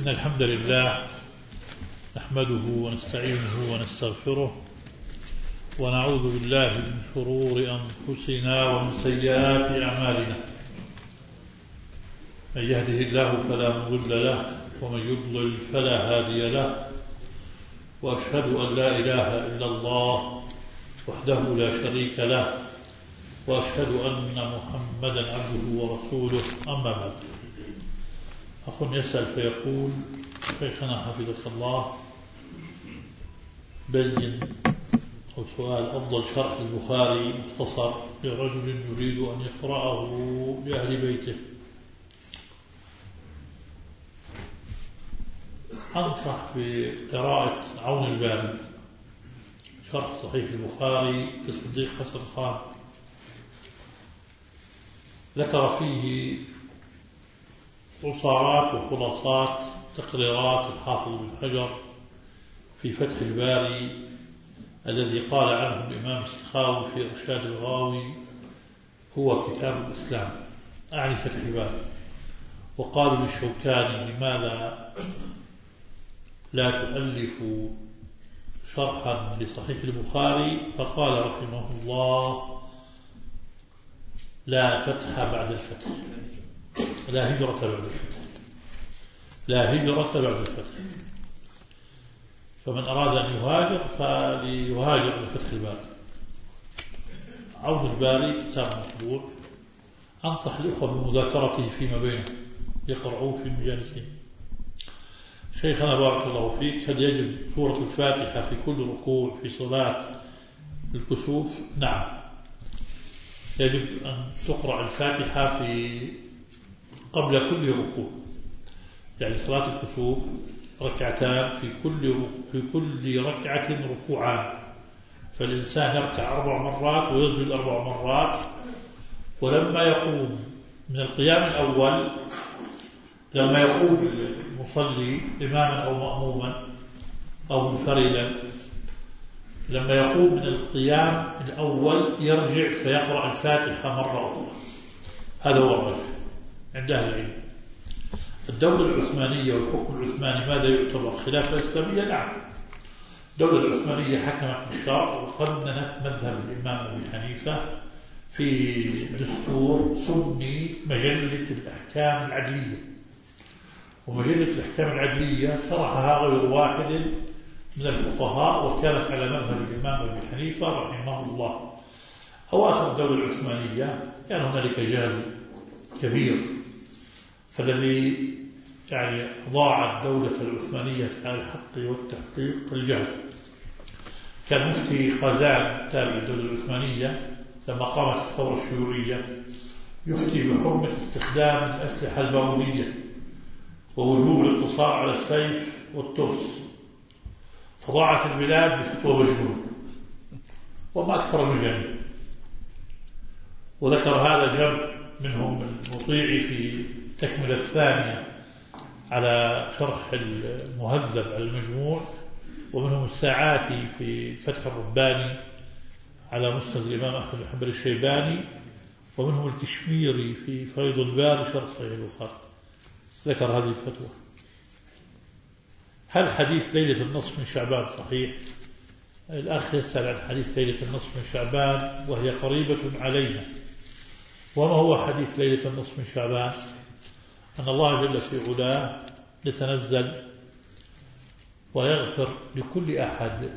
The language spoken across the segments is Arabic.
إن الحمد لله نحمده ونستعينه ونستغفره ونعوذ بالله من شرور أنفسنا ومن سيئات أعمالنا. من يهده الله فلا مضل له ومن يضلل فلا هادي له، وأشهد أن لا إله إلا الله وحده لا شريك له، وأشهد أن محمدا عبده ورسوله. أما بعد، أخ يسأل فيقول: شيخنا حفظك الله، بين أو سؤال أفضل شرح البخاري مختصر لرجل يريد أن يقرأه لأهل بيته. أنصح بقراءة عون الباري شرح صحيح البخاري لصديق حسن خان، ذكر فيه عصارات وخلاصات تقريرات الحافظ بن حجر في فتح الباري الذي قال عنه الإمام السخاوي في إرشاد الغاوي هو كتاب الإسلام، أعني فتح الباري. وقالوا للشوكاني: لماذا لا تؤلف شرحا لصحيح البخاري؟ فقال رحمه الله: لا فتح بعد الفتح، لا هجرة بعد الفتح، لا هجرة بعد الفتح. فمن أراد أن يهاجر فليهاجر لفتح الباري. عون الباري كتاب مطبوع، أنصح الإخوة بمذاكرته فيما بينهم، يقرأوه في مجالسهم. شيخنا بارك الله فيك، هل يجب سورة الفاتحة في كل ركوع في صلاة الكسوف؟ نعم، يجب أن تقرأ الفاتحة قبل كل ركوع. يعني صلاة الكسوف ركعتان، في كل ركعة ركوعان، فالإنسان يركع 4 مرات ويسجد 4 مرات. ولما يقوم من القيام الأول، لما يقوم المصلي إماما أو مأموما أو منفردا، لما يقوم من القيام الأول يرجع فيقرأ الفاتحة مرة أخرى. هذا هو الرجل عند أهل العلم. الدولة العثمانية والحكم العثماني ماذا يعتبر خلافة إسلامية؟ نعم، الدولة العثمانية حكمت بالشرع وقننت مذهب الإمام أبي حنيفة في دستور سمي مجلة الأحكام العدلية. ومجلة الأحكام العدلية شرحها غير واحد من الفقهاء، وكانت على مذهب الإمام أبي حنيفة رحمه الله. أواخر الدولة العثمانية كان هنالك جهل كبير، فالذي يعني ضاع الدولة العثمانية على الحق والتحقيق الجهل. كان مفتي قازان تابع الدولة العثمانية لما قامت الثورة الشيوعية يفتي بحرمة استخدام الأسلحة البارودية ووجوب الاقتصار على السيف والترس، فضاعت البلاد بفتوى مجنون، وما أكثر المجانين. وذكر هذا جمع منهم المطيعي في التكملة الثانية على شرح المهذب على المجموع، ومنهم الساعاتي في فتح الرباني على مسند الإمام أحمد بن حنبل الشيباني، ومنهم الكشميري في فيض الباري شرح صحيح البخاري، ذكر هذه الفتوى. هل حديث ليلة النصف من شعبان صحيح؟ الأخ يسأل عن حديث ليلة النصف من شعبان وهي قريبة علينا. وما هو حديث ليلة النصف من شعبان؟ أن الله جل في علاه يتنزل ويغفر لكل أحد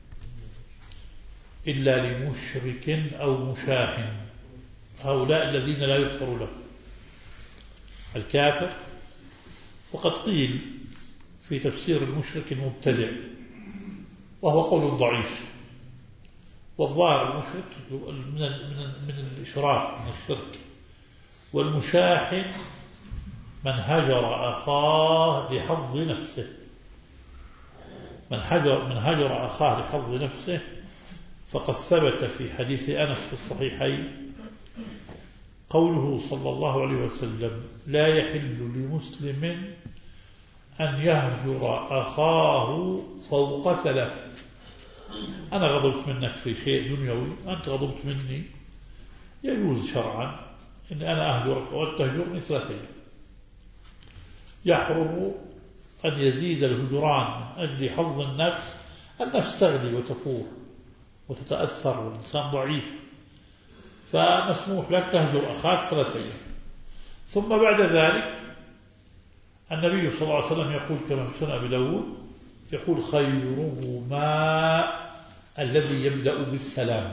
إلا لمشرك أو مشاحن، هؤلاء الذين لا يغفر لهم، الكافر. وقد قيل في تفسير المشرك المبتدع، وهو قول ضعيف، والظاهر المشرك من الإشراك، من الشرك. والمشاحن من هجر أخاه لحظ نفسه، من هجر أخاه لحظ نفسه. فقد ثبت في حديث أنس في الصحيحين قوله صلى الله عليه وسلم: لا يحل لمسلم أن يهجر أخاه فوق 3. أنا غضبت منك في شيء دنيوي، أنت غضبت مني، يجوز شرعا إن أنا أهجرك وأنت تهجرني 3 أيام. يحرم أن يزيد الهجران من أجل حظ النفس تغلي وتفور وتتأثر والإنسان ضعيف، فمسموح لك تهجر أخاك 3 أيام. ثم بعد ذلك النبي صلى الله عليه وسلم يقول كما في سنن أبي داود، يقول خيرهما الذي يبدأ بالسلام.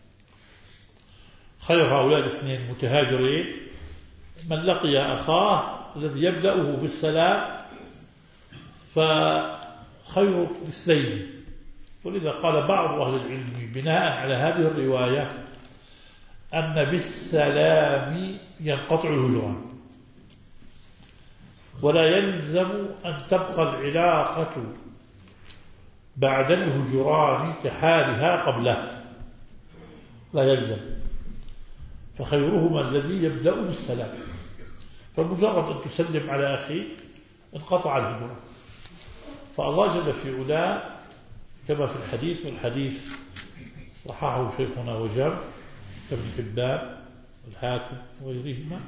خير هؤلاء الاثنين متهاجرين من لقي أخاه الذي يبدأه بالسلام فخير الاثنين. ولذا قال بعض أهل العلم بناء على هذه الرواية أن بالسلام ينقطع الهجران، ولا يلزم أن تبقى العلاقة بعد الهجران كحالها قبله، لا يلزم. فخيرهما الذي يبدأ بالسلام، فمجرد أن تسلم على أخيك انقطع الهجران. فالله جل في علاه كما في الحديث، والحديث صححه شيخنا وجاب ابن حبان والحاكم وغيرهما،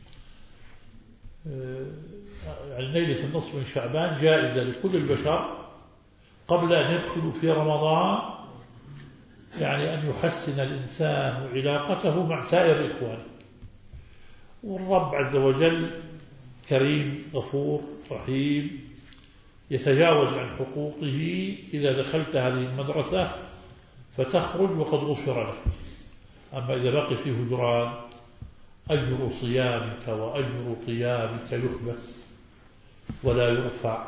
يعني ليلة النصف من شعبان جائزة لكل البشر قبل أن يدخلوا في رمضان، يعني أن يحسن الإنسان علاقته مع سائر إخوانه. والرب عز وجل كريم غفور رحيم يتجاوز عن حقوقه إذا دخلت هذه المدرسة فتخرج وقد غفر لك. أما إذا بقي فيه هجران أجر صيامك وأجر قيامك يحبس ولا يرفع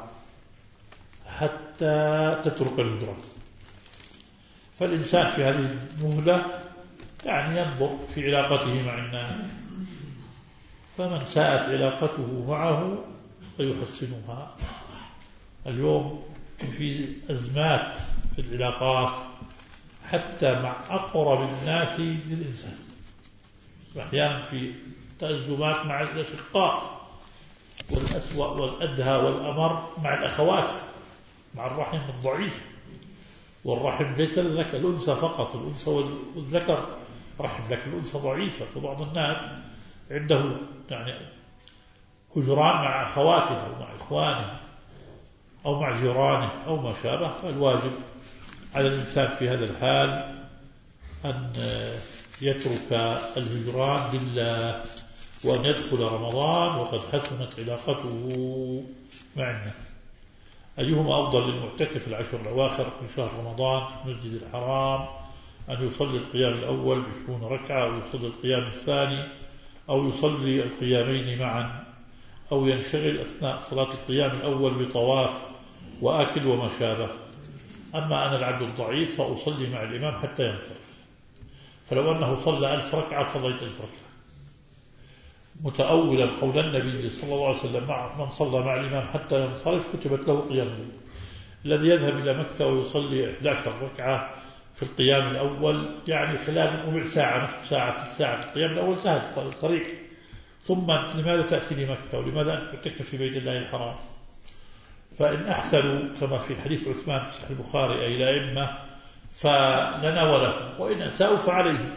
حتى تترك الهجران. فالإنسان في هذه المهلة يعني ينظر في علاقته مع الناس، فمن ساءت علاقته معه فيحسنها. اليوم في أزمات في العلاقات حتى مع أقرب الناس للإنسان، وأحيانا في تأزمات مع الأشقاء، والأسوأ والأدهى والأمر مع الأخوات، مع الرحم الضعيف. والرحم ليس للذكر الأنثى فقط، الأنثى والذكر رحم، لكن الأنثى ضعيفة. فبعض الناس عنده يعني هجران مع أخواته أو مع إخوانه أو مع جيرانه أو ما شابه. فالواجب على الإنسان في هذا الحال أن يترك الهجران لله، وأن يدخل رمضان وقد حسنت علاقته مع الناس. أيهما أفضل للمعتكف العشر الأواخر من شهر رمضان في المسجد الحرام؟ أن يصلي القيام الأول ب20 ركعة، أو يصلي القيام الثاني، أو يصلي القيامين معا، أو ينشغل أثناء صلاة القيام الأول بطواف وأكل وما شابه. أما أنا العبد الضعيف فأصلي مع الإمام حتى ينصرف، فلو أنه صلى 1000 ركعة صليت 1000 ركعة، متأولا قول النبي صلى الله عليه وسلم من صلى مع الإمام حتى ينصرف كتبت له قيام الليل. الذي يذهب إلى مكة ويصلي 11 ركعة في القيام الأول يعني خلال ربع ساعة نصف ساعة في الساعة في القيام الأول سهل طريق. ثم لماذا تأتي لمكة ولماذا أن تعتكف في بيت الله الحرام؟ فإن أحسنوا كما في حديث عثمان في صحيح البخاري أي الأئمة فلنا ولهم، وإن أساءوا فعليهم.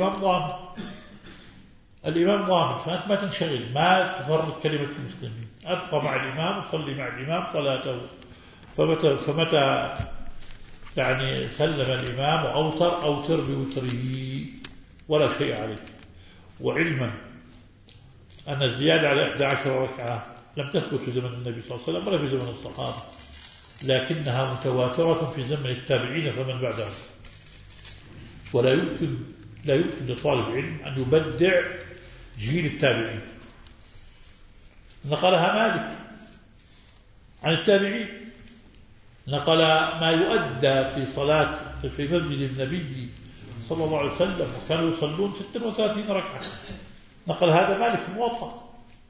الإمام ضامن، فأنت ما تنشغل، ما تفرق كلمة المسلمين، أبقى مع الإمام وصلي مع الإمام صلاته. فمتى يعني سلم الإمام أوتر بوتره ولا شيء عليه. وعلما أن الزيادة على 11 ركعة لم تثبت في زمن النبي صلى الله عليه وسلم ولا في زمن الصحابة، لكنها متواترة في زمن التابعين فمن بعدهم. ولا يمكن لطالب علم أن يبدع جيل التابعين. نقلها مالك عن التابعين، نقل ما يؤدى في صلاة في مسجد النبي صلى الله عليه وسلم، وكانوا يصلون 36 ركعة، نقل هذا مالك في الموطأ.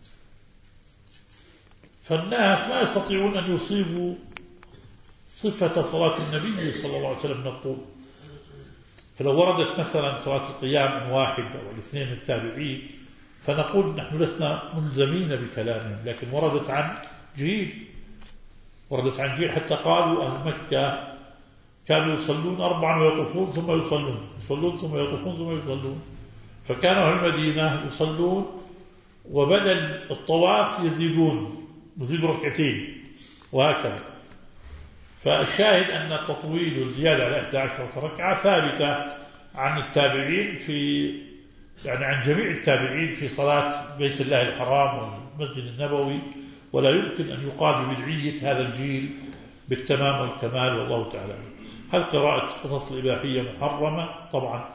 فالناس لا يستطيعون أن يصيبوا صفة صلاة النبي صلى الله عليه وسلم نقول. فلو وردت مثلا صلاة القيام من واحد أو الاثنين من التابعين فنقول نحن لسنا ملزمين بكلامهم، لكن وردت عن جيل حتى قالوا أهل مكة كانوا يصلون 4 ويطوفون ثم يصلون ثم يطوفون ثم يصلون. فكانوا أهل المدينة يصلون وبدل الطواف يزيدوا ركعتين وهكذا. فالشاهد أن التطويل والزيادة على 11 ركعة ثابتة عن التابعين يعني عن جميع التابعين في صلاة بيت الله الحرام والمسجد النبوي، ولا يمكن أن يقال ببدعية هذا الجيل بالتمام والكمال، والله تعالى. هل قراءة قصص الإباحية محرمة؟ طبعا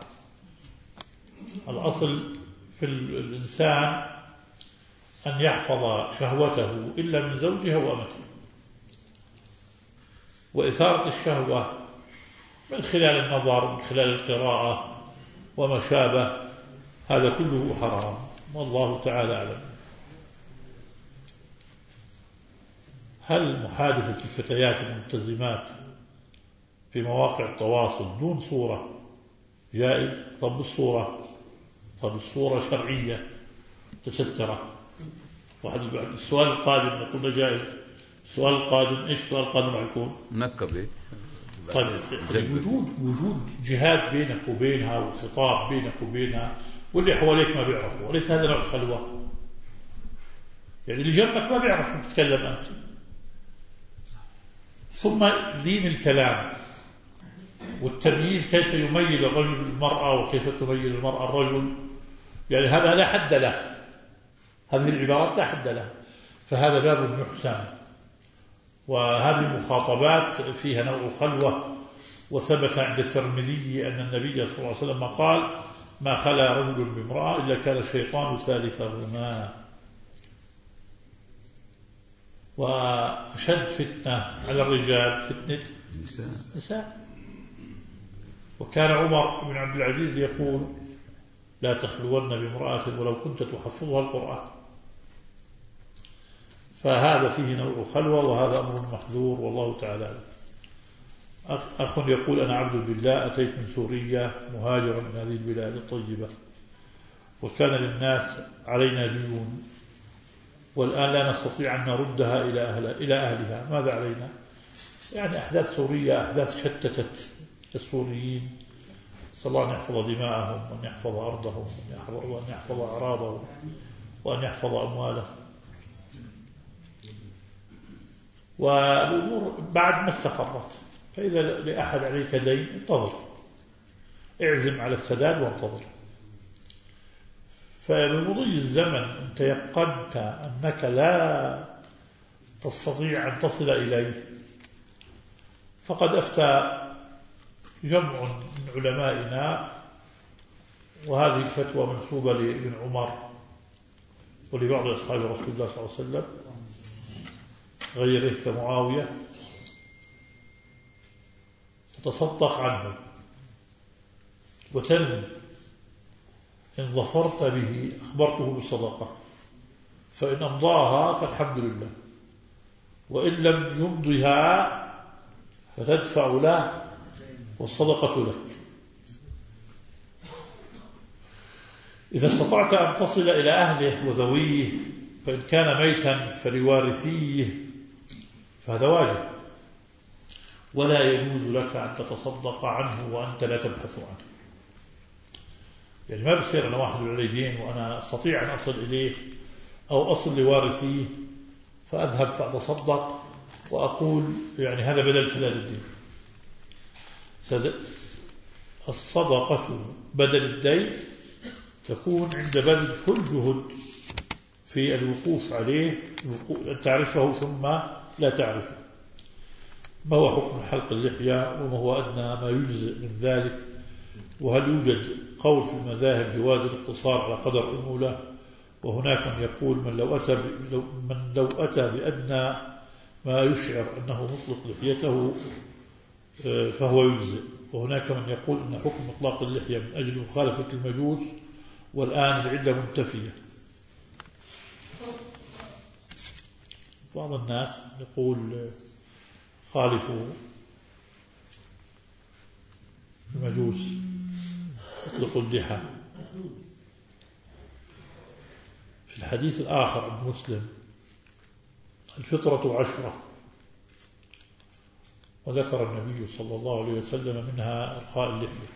الأصل في الإنسان أن يحفظ شهوته إلا من زوجها وأمته، وإثارة الشهوة من خلال النظر، من خلال القراءة وما شابه، هذا كله حرام، والله تعالى أعلم. هل محادثة الفتيات الملتزمات في مواقع التواصل دون صورة جائز؟ طب الصورة شرعية تسترة. السؤال القادم نقول جائز. السؤال القادم إيش السؤال القادم يكون؟ منكب. طيب وجود جهاد بينك وبينها وخطاب بينك وبينها، واللي حواليك ما بيعرفوا، وليس هذا نوع الخلوة. يعني اللي جنبك ما بيعرف تتكلم أنت. ثم دين الكلام والتمييز، كيف يميز الرجل المرأة وكيف تميز المرأة الرجل، يعني هذا لا حد له، هذه العبارات لا حد له، فهذا باب يحسن. وهذه المخاطبات فيها نوع خلوة، وثبت عند الترمذي أن النبي صلى الله عليه وسلم قال: ما خلا رجل بامرأة إلا كان الشيطان ثالثهما. وأشد فتنة على الرجال فتنة النساء. وكان عمر بن عبد العزيز يقول: لا تخلون بامرأة ولو كنت تحفظها القرآن. فهذا فيه نوع خلوة، وهذا أمر محذور، والله تعالى. أخ يقول: أنا عبد بالله، أتيت من سوريا مهاجرا من هذه البلاد الطيبة، وكان للناس علينا ديون، والآن لا نستطيع أن نردها إلى أهلها، ماذا علينا؟ يعني أحداث سوريا أحداث شتتت السوريين، صلى الله أن يحفظ دماءهم، وأن يحفظ أرضهم، وأن يحفظ أعراضهم، وأن يحفظ أموالهم. والأمور بعد ما استقرت، فإذا لأحد عليك دين انتظر، اعزم على السداد وانتظر. فبمضي الزمن إن تيقنت أنك لا تستطيع أن تصل إليه، فقد أفتى جمع من علمائنا، وهذه الفتوى منسوبة لابن عمر ولبعض أصحاب رسول الله صلى الله عليه وسلم غيره كمعاوية، تتصدق عنه وتنوي إن ظفرت به أخبرته بالصدقة، فإن أمضاها فالحمد لله، وإن لم يمضها فتدفع له والصدقة لك. إذا استطعت أن تصل إلى أهله وذويه، فإن كان ميتا فلوارثيه، فهذا واجب، ولا يجوز لك أن تتصدق عنه وأنت لا تبحث عنه. يعني ما بصير أنا واحد على دين وأنا أستطيع أن أصل إليه أو أصل لوارثيه فأذهب فأتصدق وأقول يعني هذا بدل سداد الدين. الصدقة بدل الدين تكون عند بذل كل جهد في الوقوف عليه، أن تعرفه ثم لا تعرفه. ما هو حكم حلق اللحية، وما هو أدنى ما يجزئ من ذلك، وهل يوجد قول في المذاهب جواز الاقتصار على قدر أنملة؟ وهناك من يقول من لو أتى بأدنى ما يشعر أنه مطلق لحيته فهو يجزئ. وهناك من يقول أن حكم إطلاق اللحية من أجل مخالفة المجوس، والآن العلة منتفية. بعض الناس يقول خالفوا المجوس اطلقوا اللحى. في الحديث الآخر عند مسلم: الفطرة 10، وذكر النبي صلى الله عليه وسلم منها إرخاء اللحية.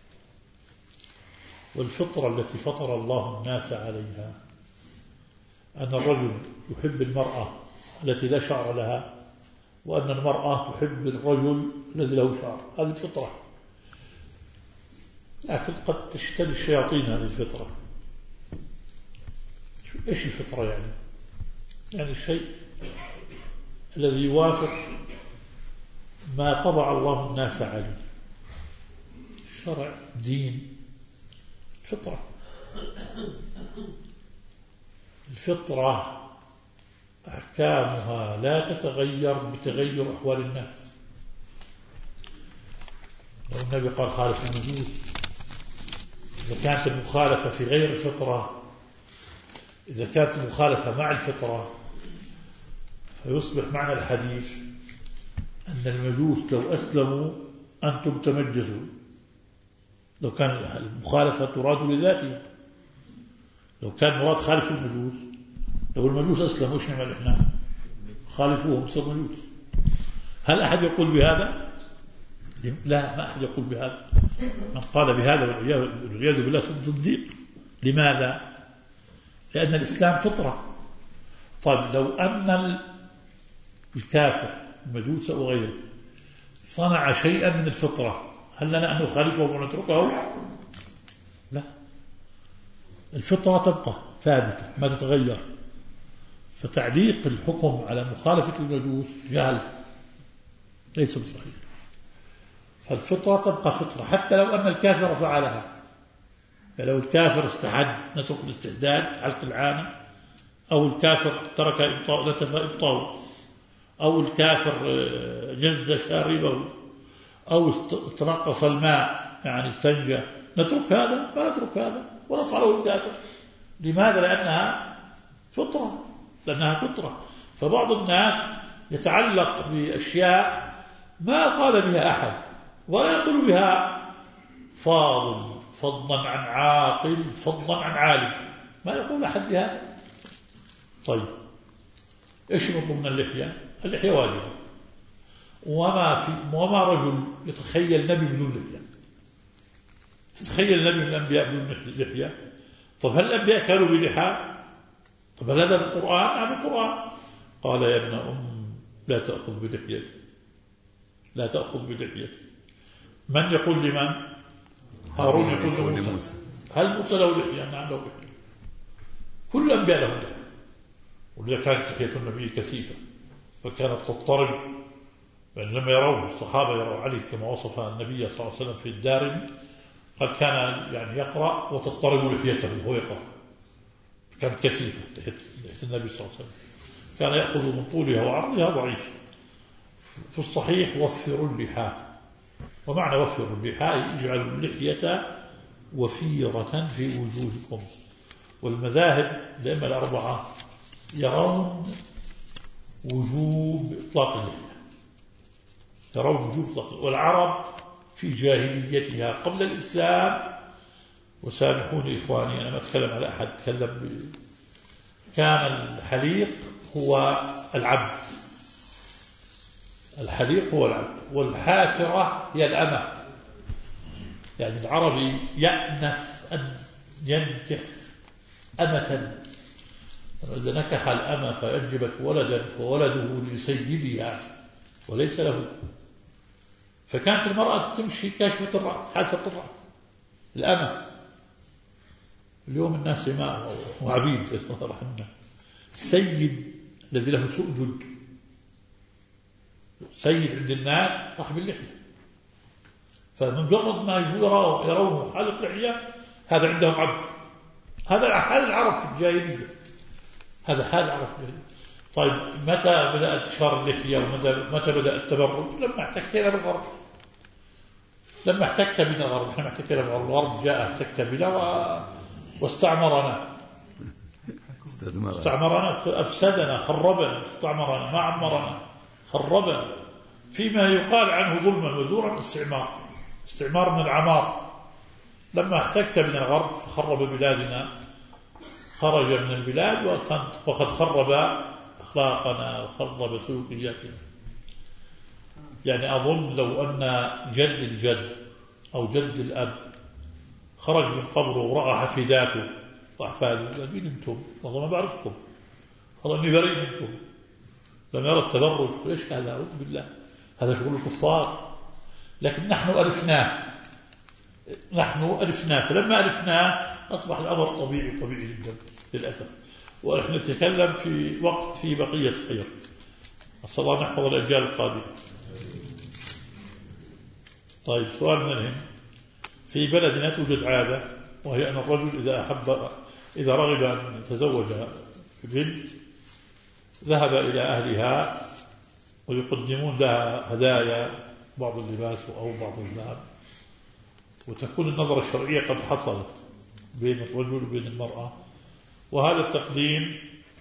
والفطرة التي فطر الله الناس عليها أن الرجل يحب المرأة التي لا شعر لها وأن المرأة تحب الرجل الذي له شعر، هذه الفطرة. لكن قد تشتري الشياطين هذه الفطرة. إيش الفطرة يعني؟ يعني الشيء الذي يوافق ما طبع الله الناس عليه، الشرع، دين، فطرة. الفطرة أحكامها لا تتغير بتغير أحوال الناس. لو النبي قال خالف النجوس، إذا كانت المخالفة في غير الفطرة، إذا كانت المخالفة مع الفطرة، فيصبح معنى الحديث أن المجوس لو أسلموا أنتم تمجسوا، لو كان المخالفة تراد لذاته. لو كان مراد خالف المجوس، لو المجوس أسلموا وش نعمل إحنا؟ خالفوهم صار مجوس. هل أحد يقول بهذا؟ لا، ما أحد يقول بهذا. من قال بهذا والعياذ بالله صديق. لماذا؟ لأن الإسلام فطرة. طيب لو أن الكافر المجوس أو غيره صنع شيئا من الفطرة، هل لنا أن نخالفه ونتركه؟ لا، الفطرة تبقى ثابتة ما تتغير. فتعليق الحكم على مخالفة المجوس جهل، ليس بصحيح. فالفطرة تبقى فطرة حتى لو أن الكافر فعلها. فلو الكافر استحد نترك الاستحداد حلق العانة، أو الكافر ترك إبطاء، أو الكافر جز شاربه، أو تنقص الماء يعني استنجى، نترك هذا ما نترك هذا ونفعله الكافر. لماذا؟ لأنها فطرة. فبعض الناس يتعلق بأشياء ما قال بها أحد، ولا يقول بها فاضل، فضلا عن عاقل، فضلا عن عالم، ما يقول أحد بهذا. طيب إيش مطلوب من اللحية؟ اللحية واجبة. وما رجل يتخيل نبي بدون لحية. تتخيل نبي من الأنبياء بدون لحية؟ طب هل الأنبياء كانوا بلحى؟ طب هل هذا القرآن؟ القرآن قال يا ابن لا تأخذ بلحيتي، لا تأخذ بلحيتي. من يقول لمن؟ هارون يقول لموسى. هل موسى له لحية؟ نعم له لحية. كل الأنبياء لهم لحية. ولذا كانت لحية النبي كثيفة فكانت تضطرب. يعني لما يروه الصحابة يروا عليه كما وصف النبي صلى الله عليه وسلم في الدارمي، قد كان يعني يقرأ وتضطرب لحيته وهو يقرأ، كانت كثيفة لحية النبي صلى الله عليه وسلم، كان يأخذ من طولها وعرضها ضعيف. في الصحيح وفروا اللحى، ومعنى وفروا اللحى اجعلوا اللحية وفيرة في وجوهكم. والمذاهب الأئمة الأربعة يرون وجوب إطلاق اللحية، يرون وجوب إطلاق. والعرب في جاهليتها قبل الإسلام، وسامحوني إخواني أنا ما أتكلم على أحد، أتكلم كان الحليق هو العبد، الحليق هو العبد، والحافرة هي الأمة. يعني العربي يأنف أن ينكح أمة، إذا نكح الأمة فأنجبت ولدا فولده لسيدها وليس له. فكانت المرأة تمشي كاشفة الرأس، حاشة الرأس، الأمة. اليوم الناس ماء وعبيد رحمنا. السيد الذي له سؤدد، سيد عند الناس صاحب اللحية. فمجرد ما يرونه حالق لحية هذا عندهم عبد. هذا حال العرب في الجاهلية، هذا حال العرب في الجاهلية. طيب متى بدأ انتشار اللحية ومتى بدأ التبرج؟ لما احتكينا بالغرب، لما احتك بنا الغرب. احنا احتكينا بالغرب، جاء احتك بنا واستعمرنا، أفسدنا، خربنا، استعمرنا، ما عمرنا، خربنا. فيما يقال عنه ظلما وزورا استعمار من العمار. لما احتك بنا الغرب فخرب بلادنا، خرج من البلاد وقد خرب أخلاقنا وخرب سلوكياتنا. يعني أظن لو أن جد الجد أو جد الأب خرج من قبره ورأى حفيداته وأحفاده، مين أنتم؟ والله ما بعرفكم، والله إني بريء منكم. لما يرى التبرج إيش هذا؟ أعوذ بالله، هذا شغل الكفار. لكن نحن ألفناه، فلما ألفناه أصبح الأمر طبيعي جدا للأسف. ونحن نتكلم في وقت في بقية خير. أسأل الله نحفظ الأجيال القادمة. طيب، سؤال من الهند. في بلدنا توجد عادة، وهي أن الرجل إذا رغب أن يتزوج بنت ذهب إلى أهلها ويقدمون لها هدايا، بعض اللباس أو بعض الذهب، وتكون النظرة الشرعية قد حصلت بين الرجل وبين المرأة. وهذا التقديم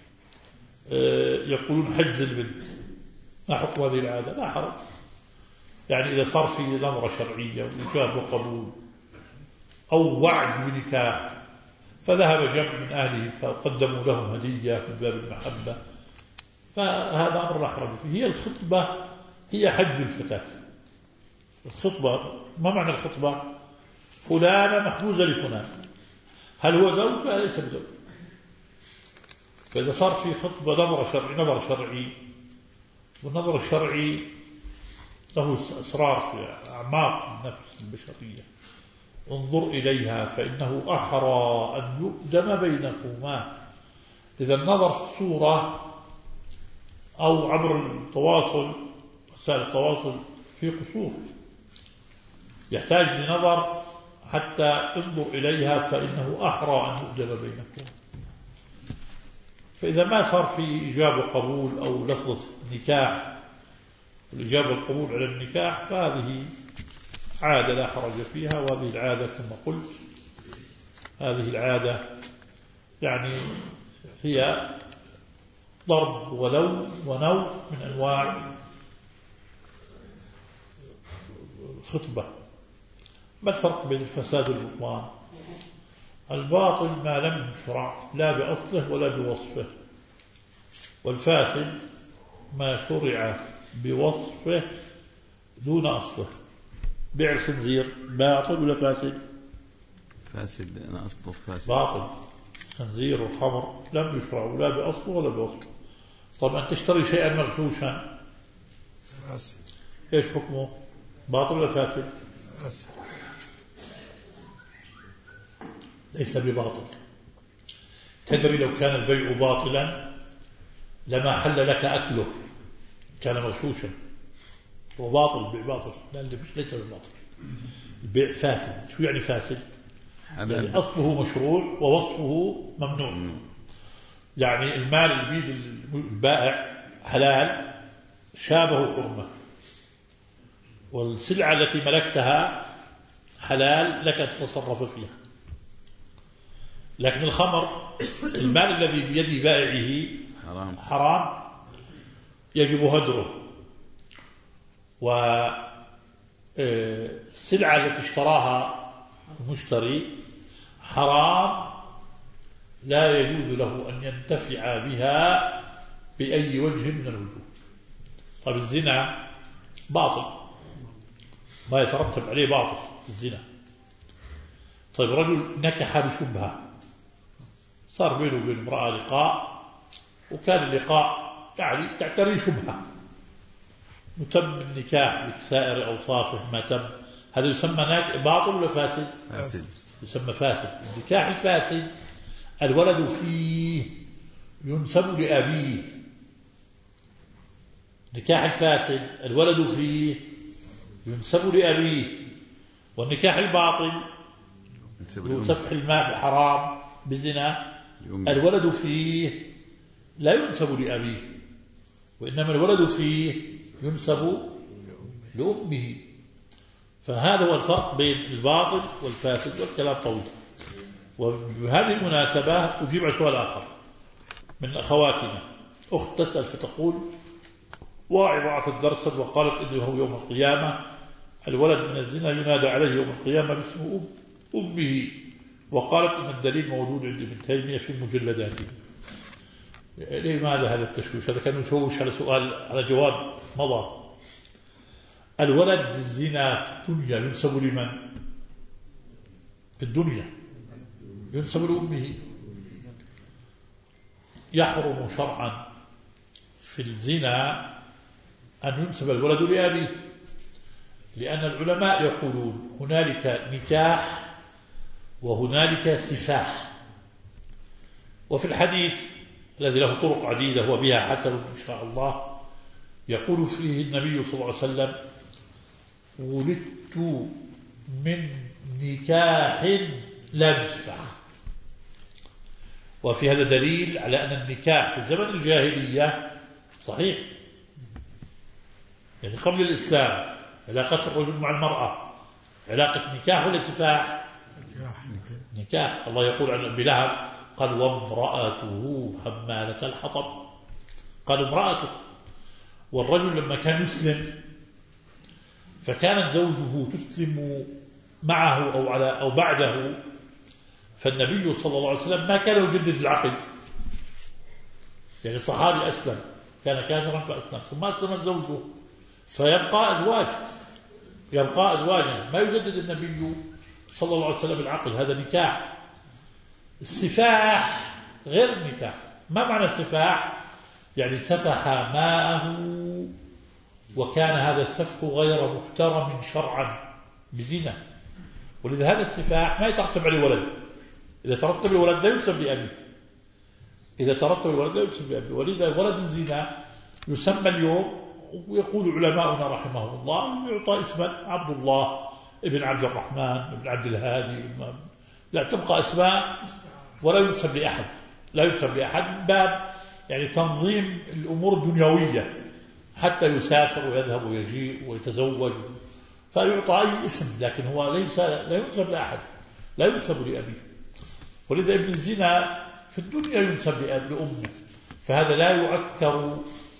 يقولون حجز البنت. ما حكم هذه العادة؟ لا حرج، يعني إذا صار في نظرة شرعية وإجاب وقبول أو وعد بنكاح، فذهب جمع من أهله فقدموا لهم هدية من باب المحبة، فهذا أمر لا حرج فيه. هي الخطبة هي حج الفتاة. الخطبة، ما معنى الخطبة؟ فلانة محجوزة لفلان، هل هو زوج؟ لا، ليس بزوج. فإذا صار في خطبة نظر شرعي، والنظر الشرعي له أسرار في أعماق النفس البشرية، انظر إليها فإنه أحرى أن يؤدم بينكما. إذا النظر في الصورة أو عبر التواصل، وسائل التواصل، في قصور، يحتاج لنظر حتى انظر إليها فإنه أحرى أن يؤدم بينكما. فإذا ما صار في إجابة وقبول أو لفظة نكاح، الإجابة والقبول على النكاح، فهذه عادة لا حرج فيها. وهذه العادة كما قلت، هذه العادة يعني هي ضرب ولو ونوع من أنواع الخطبة. ما الفرق بين الفساد والبطلان؟ الباطل ما لم يشرع لا بأصله ولا بوصفه، والفاسد ما شرع بوصفه دون أصله. بيع الخنزير باطل ولا فاسد؟ فاسد، أنا أصله فاسد، باطل. الخنزير والخمر لم يشرعوا لا بأصله ولا بوصفه. طبعا تشتري شيئا مغشوشا فاسد، ايش حكمه؟ باطل ولا فاسد؟ فاسد. ليس بباطل. تدري لو كان البيع باطلا لما حل لك أكله، كان مغشوشا. هو باطل، البيع باطل، لأنه ليس بباطل. البيع فاسد. شو يعني فاسد؟ يعني أصله مشروع ووصفه ممنوع. يعني المال اللي بيد البائع حلال شابه حرمة، والسلعة التي ملكتها حلال لك أن تتصرف فيها. لكن الخمر، المال الذي بيد بائعه حرام يجب هدره، والسلعة التي اشتراها المشتري حرام لا يجوز له أن ينتفع بها بأي وجه من الوجوه. طيب الزنا باطل، ما يترتب عليه باطل الزنا. طيب رجل نكح بشبهة، صار بينه وبين امرأة لقاء، وكان اللقاء يعني تعتري شبهة، وتم النكاح بسائر أوصافه ما تم، هذا يسمى باطل ولا فاسد؟ فاسد، يسمى فاسد. النكاح الفاسد الولد فيه ينسب لأبيه. نكاح الفاسد الولد فيه ينسب لأبيه. والنكاح الباطل سفح الماء بحرام بزنا، الولد فيه لا ينسب لأبيه، وإنما الولد فيه ينسب لأمه. فهذا هو الفرق بين الباطل والفاسد، والكلام طويل. وبهذه المناسبة أجيب على سؤال آخر من أخواتنا. أخت تسأل فتقول: واعظة أعطت درسا وقالت إنه يوم القيامة الولد من الزنا ينادى عليه يوم القيامة باسم أمه، وقالت إن الدليل موجود عند ابن تيمية في مجلداته. لماذا هذا التشويش؟ هذا كان يتشوش على سؤال، على جواب مضى. الولد الزنا في الدنيا ينسب لمن؟ في الدنيا ينسب لأمه. يحرم شرعا في في الزنا أن ينسب الولد لأبيه، لأن العلماء يقولون هنالك نكاح وهنالك سفاح. وفي الحديث الذي له طرق عديدة وبها حسن إن شاء الله يقول فيه النبي صلى الله عليه وسلم: ولدت من نكاح لا سفاح. وفي هذا دليل على أن النكاح في زمن الجاهلية صحيح، يعني قبل الإسلام علاقة الرجل مع المرأة علاقة نكاح ولا سفاح؟ نكاح. الله يقول عن أبي لهب: قال وامرأته حمالة الحطب. قال امرأته. والرجل لما كان يسلم فكانت زوجه تسلم معه أو بعده، فالنبي صلى الله عليه وسلم ما كان يجدد العقد. يعني صحابي أسلم كان كافرا فأسلم ثم أسلم زوجه فيبقى أزواجا ما يجدد النبي صلى الله عليه وسلم العقد. هذا نكاح. السفاح غير النكاح. ما معنى السفاح؟ يعني سفح ماءه وكان هذا السفك غير محترم شرعا بزنا، ولذا هذا السفاح ما يترتب عليه ولد. إذا ترتب الولد لا ينسب لأبيه، ولذا ولد الزنا يسمى اليوم، ويقول علماؤنا رحمه الله يعطى اسما عبد الله ابن عبد الرحمن ابن عبد الهادي، لا تبقى اسماء ولا ينسب لأحد من باب يعني تنظيم الأمور الدنيوية حتى يسافر ويذهب ويجيء ويتزوج فيعطى أي اسم، لكن هو لا ينسب لأحد، لا ينسب لأبيه. ولذا ابن الزنا في الدنيا ينسب لأمه، فهذا لا يعكر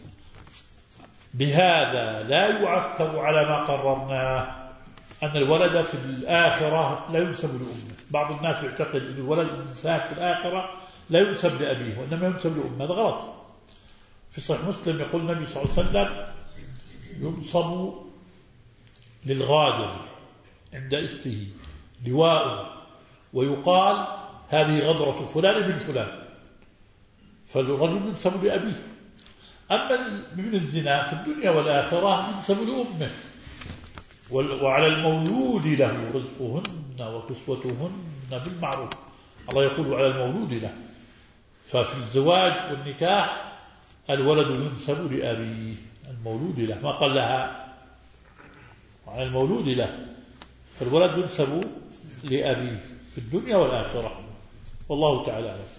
بهذا، لا يعكر على ما قررناه أن الولد في الآخرة لا ينسب لأمه. بعض الناس يعتقد أن الولد الإنسان في الآخرة لا ينسب لأبيه وإنما ينسب لأمه. هذا غلط. في صحيح مسلم يقول النبي صلى الله عليه وسلم: ينصب للغادر عند استه لواء ويقال هذه غدرة فلان ابن فلان، فالرجل ينسب لأبيه. أما من الزنا في الدنيا والآخرة ينسب لأمه. وعلى المولود له رزقهن وكسوتهن بالمعروف. الله يقول على المولود له. ففي الزواج والنكاح الولد ينسب لأبيه، المولود له، ما قال لها على المولود له، فالولد ينسب لأبيه في الدنيا والآخرة، والله تعالى أعلم.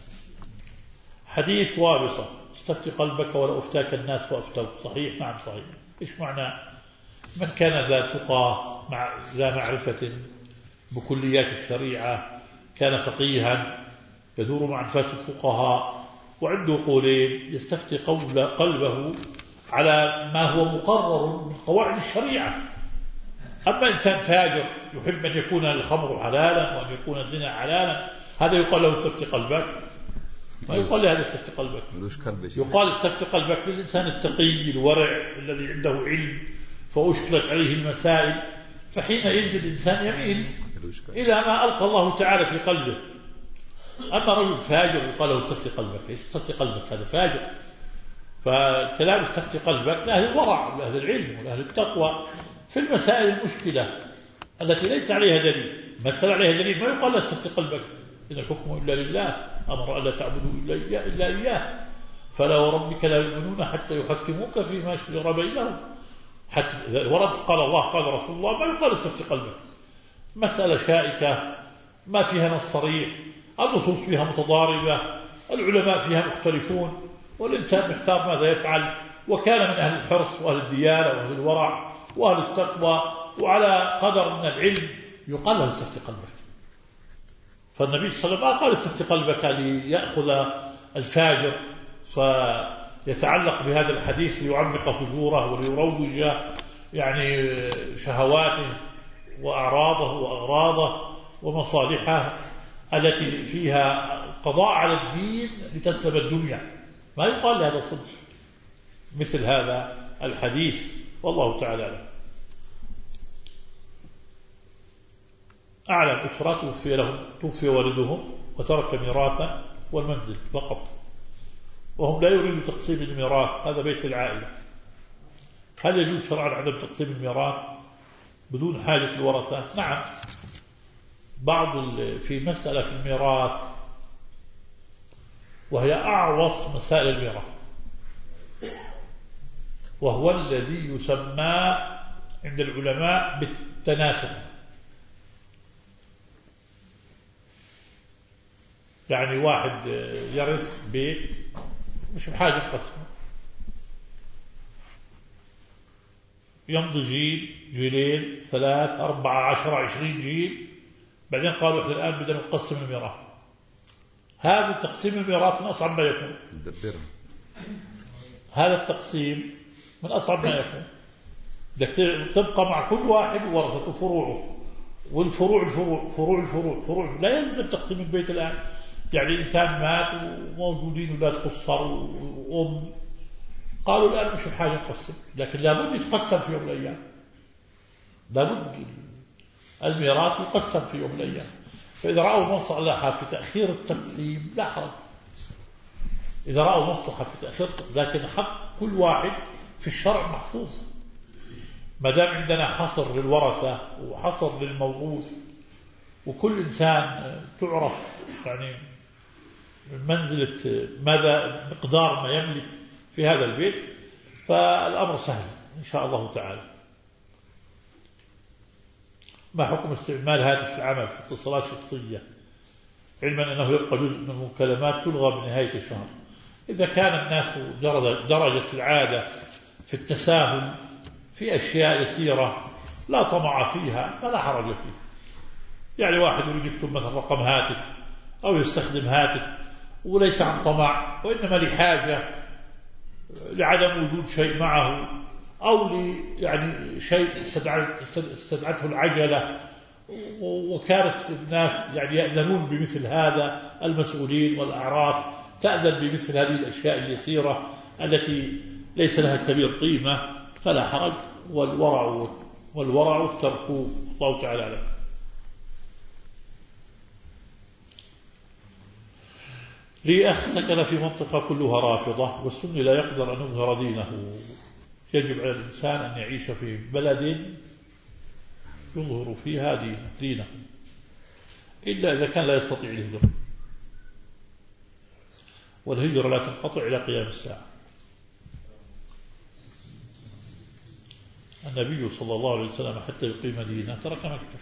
حديث وابصة: استفت قلبك ولا أفتاك الناس وأفتوك. صحيح؟ نعم صحيح. إيش معنى؟ من كان ذا تقى ذا معرفة بكليات الشريعة، كان فقيها يدور مع أنفاس الفقهاء وعنده قولين، يستفتي قلبه على ما هو مقرر من قواعد الشريعة. أما إنسان فاجر يحب أن يكون الخمر حلالا وأن يكون الزنا حلالا، هذا يقال له استفتي قلبك؟ ما يقال له هذا استفتي قلبك. يقال استفتي قلبك للإنسان التقي الورع الذي عنده علم فأشكلت عليه المسائل، فحينئذ الإنسان يميل إلى ما ألقى الله تعالى في قلبه. أما رجل فاجر يقال له استفتي قلبك، ليش استفتي قلبك؟ هذا فاجر. فكلام استفتي قلبك لأهل الورع ولأهل العلم ولأهل التقوى في المسائل المشكلة التي ليس عليها دليل. مثل عليها دليل ما يقال له استفتي قلبك، إن الحكم إلا لله، أمر ألا تعبدوا إلا إياه، فلا وربك لا يؤمنون حتى يحكموك فيما شجر بينهم. حتى ورد قال الله قال رسول الله ما يقال استفتي قلبك. مسألة شائكة ما فيها نص صريح، النصوص فيها متضاربة، العلماء فيها مختلفون، والإنسان محتار ماذا يفعل. وكان من أهل الحرص وأهل الديانة وأهل الورع وأهل التقوى وعلى قدر من العلم يقال له استفتي قلبك. فالنبي صلى الله عليه وسلم قال استفتي قلبك ليأخذ الفاجر فيتعلق بهذا الحديث ليعمق فجوره وليروج يعني شهواته وأعراضه وأغراضه ومصالحه التي فيها قضاء على الدين لتسلب الدنيا. ما يقال لهذا صدق مثل هذا الحديث، والله تعالى أعلم. أسرة توفي والدهم وترك ميراثا والمنزل فقط، وهم لا يريدوا تقسيم الميراث، هذا بيت العائلة. هل يجوز شرعا عدم تقسيم الميراث بدون حاجة الورثة؟ نعم، في مسألة في الميراث وهي أعوص مسائل الميراث، وهو الذي يسمى عند العلماء بالتناسخ. يعني واحد يرث بيت مش بحاجة قسمه، يمضي جيل، جيلين، 3 4 10 20 جيل، بعدين قالوا احنا الآن بدنا نقسم الميراث. هذا تقسيم الميراث من أصعب ما يكون. هذا التقسيم من أصعب ما يكون. بدك تبقى مع كل واحد ورثته فروعه، والفروع فروع لا يلزم تقسيم البيت الآن. يعني إنسان مات وموجودين أولاد قصر وأم، قالوا الآن مش بحاجة نقسم، لكن لابد يتقسم في يوم من الأيام. لابد الميراث يقسم في يوم من الأيام. فإذا رأوا مصلحة في تأخير التقسيم لا حرج. إذا رأوا مصلحة في تأخير التقسيم، لكن حق كل واحد في الشرع محفوظ. ما دام عندنا حصر للورثة وحصر للموروث، وكل إنسان تعرف يعني منزلة ماذا مقدار ما يملك في هذا البيت، فالأمر سهل إن شاء الله تعالى. ما حكم استعمال هاتف العمل في اتصالات شخصية، علما أنه يبقى جزء من المكالمات تلغى بنهاية الشهر؟ إذا كان الناس درجة العادة في التساهل في أشياء يسيرة لا طمع فيها فلا حرج فيه. يعني واحد يريد يكتب مثلا رقم هاتف أو يستخدم هاتف وليس عن طمع، وإنما لحاجة، لعدم وجود شيء معه، أو يعني شيء استدعته العجلة، وكانت الناس يعني يأذنون بمثل هذا، المسؤولين والأعراف تأذن بمثل هذه الأشياء اليسيرة التي ليس لها كبير قيمة، فلا حرج. والورع الترك، الله تعالى أعلم. لي أخ سكن في منطقة كلها رافضة، والسني لا يقدر أن يظهر دينه. يجب على الإنسان أن يعيش في بلد يظهر فيها دينه، إلا إذا كان لا يستطيع الهجرة، والهجرة لا تنقطع إلى قيام الساعة. النبي صلى الله عليه وسلم حتى يقيم دينه ترك مكة،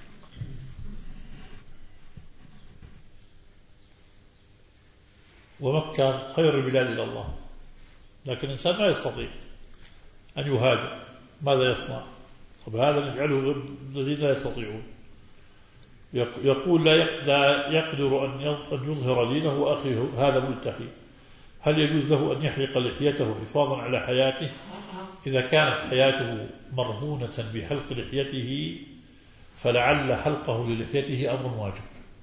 ومكة خير البلاد إلى الله، لكن الإنسان ما يستطيع أن يهاجر، ماذا يصنع؟ طب هذا نجعله الذين لا يستطيعون. يقول لا يقدر أن يظهر دينه وأخيه هذا ملتحي، هل يجوز له أن يحلق لحيته حفاظا على حياته إذا كانت حياته مرهونة بحلق لحيته، فلعل حلقه للحيته أمر واجب؟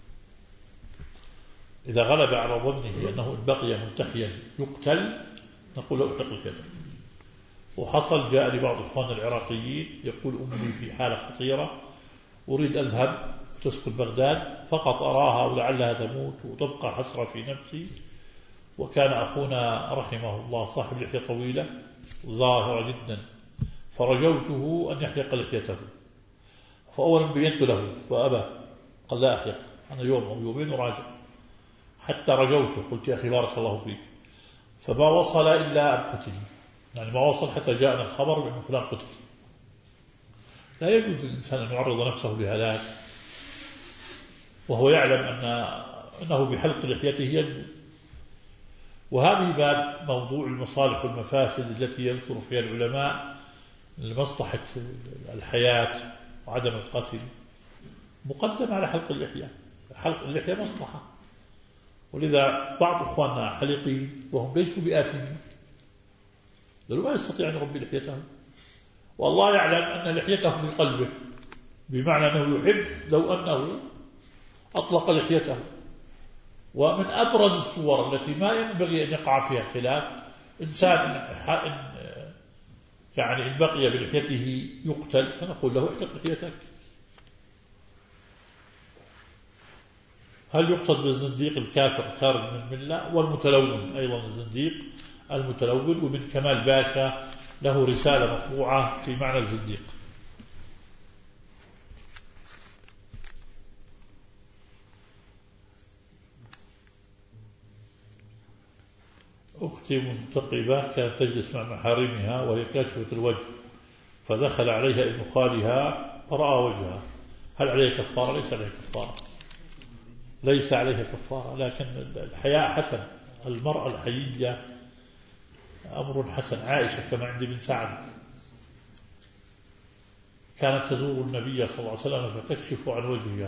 إذا غلب على ظنه أنه إن بقي ملتحيا يقتل، نقول له احلق لحيتك. وحصل جاء لبعض إخواننا العراقيين يقول أمي في حالة خطيرة، أريد أذهب تسكن بغداد، فقط أراها ولعلها تموت وتبقى حسرة في نفسي. وكان أخونا رحمه الله صاحب لحية طويلة ظاهرة جدا، فرجوته أن يحلق لحيته، فأولا بينت له فأبى، قال لا أحلق، أنا يوم أو يومين وراجع، حتى رجوته، قلت يا أخي بارك الله فيك، فما وصل إلا أن قتل، يعني ما وصل حتى جاءنا الخبر بأن فلان قتل. لا يجوز للإنسان أن يعرض نفسه لهلاك وهو يعلم أنه بحلق لحيته ينجو. وهذه باب موضوع المصالح والمفاسد التي يذكر فيها العلماء لمصلحة الحياة وعدم القتل، مقدم على حلق اللحية. حلق اللحية مصلحة، ولذا بعض إخواننا حلقين وهم ليسوا بآثمين، لأنه ما يستطيع أن يربي لحيته، والله يعلم أن لحيته في قلبه، بمعنى أنه يحب لو أنه أطلق لحيته. ومن أبرز الصور التي ما ينبغي أن يقع فيها خلاف، إنسان يعني إن بقي بلحيته يقتل، فنقول له احلق لحيتك. هل يقصد بالزنديق الكافر خارج من الملة؟ والمتلون أيضا الزنديق المتلون. وابن كمال باشا له رسالة مطبوعة في معنى الزنديق. أختي منتقبة كانت تجلس مع محارمها وهي كاشفة الوجه، فدخل عليها ابن خالها فرأى وجهها، هل عليها كفارة؟ ليس عليها كفارة، ليس عليها كفارة، لكن الحياء حسن. المرأة الحيية أمر حسن. عائشة كما عند ابن سعد كانت تزور النبي صلى الله عليه وسلم فتكشف عن وجهها،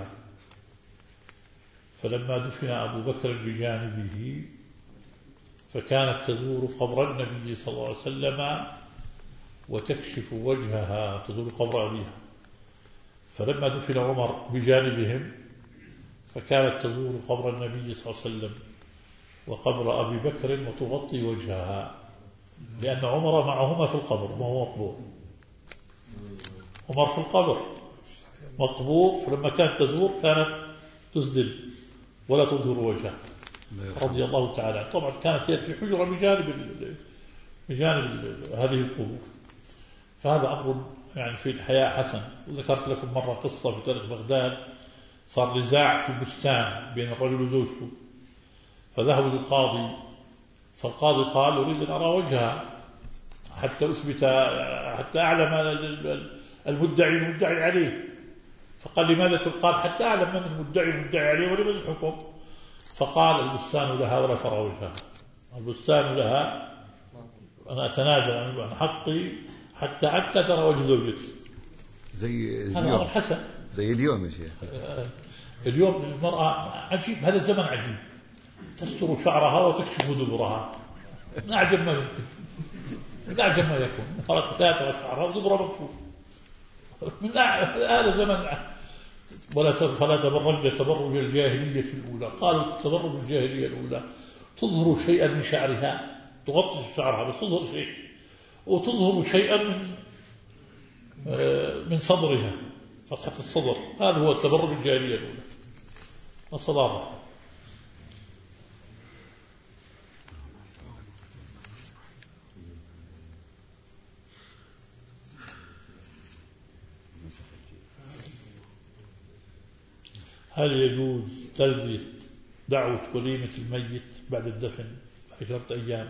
فلما دفن أبو بكر بجانبه فكانت تزور قبر النبي صلى الله عليه وسلم وتكشف وجهها، تزور قبر أبيها. فلما دفن عمر بجانبهم فكانت تزور قبر النبي صلى الله عليه وسلم وقبر أبي بكر وتغطي وجهها، لأن عمر معهما في القبر وهو مقبور. عمر في القبر مقبور، فلما كانت تزور كانت تسدل ولا تظهر وجهها رضي الله تعالى. طبعا كانت هي في حجرة بجانب هذه القبور. فهذا أمر يعني في الحياة حسن. وذكرت لكم مرة قصة في تاريخ بغداد، صار نزاع في البستان بين الرجل وزوجته، فذهبوا للقاضي، فالقاضي قال أريد أن أرى وجهها حتى أثبت، حتى أعلم المدعي عليه. فقال لماذا تقال؟ حتى أعلم من المدعي عليه ولمن الحكم. فقال البستان لها ولا ترى وجهها، البستان لها، أنا أتنازل عن حقي حتى ترى وجه زوجتي. زي هذا أمر حسن. زي اليوم يا شيخ. اليوم المرأة عجيب، هذا الزمن عجيب، تستر شعرها وتكشف دبرها من أعجب ما يمكن، من أعجب ما يكون. المرأة تستر شعرها ودبرها مكشوف من هذا زمن. فلا تبرج تبرج الجاهلية الأولى. قالوا تبرج الجاهلية الأولى تظهر شيئا من شعرها، تغطي شعرها بس تظهر شيء، وتظهر شيئا من صدرها، فتحة الصدر. هذا هو التبرج الجاهلية الأولى. الصلاة. هل يجوز تلبية دعوة وليمة الميت بعد الدفن 10 أيام؟